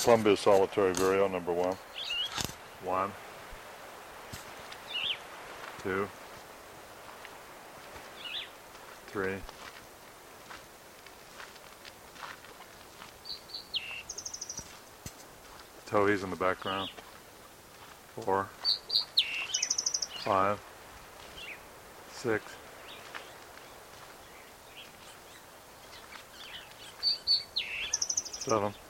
Columbia Solitary Vireo, number 1. 1, 2, 3, 'Towhees in the background. 4, 5, 6, 7,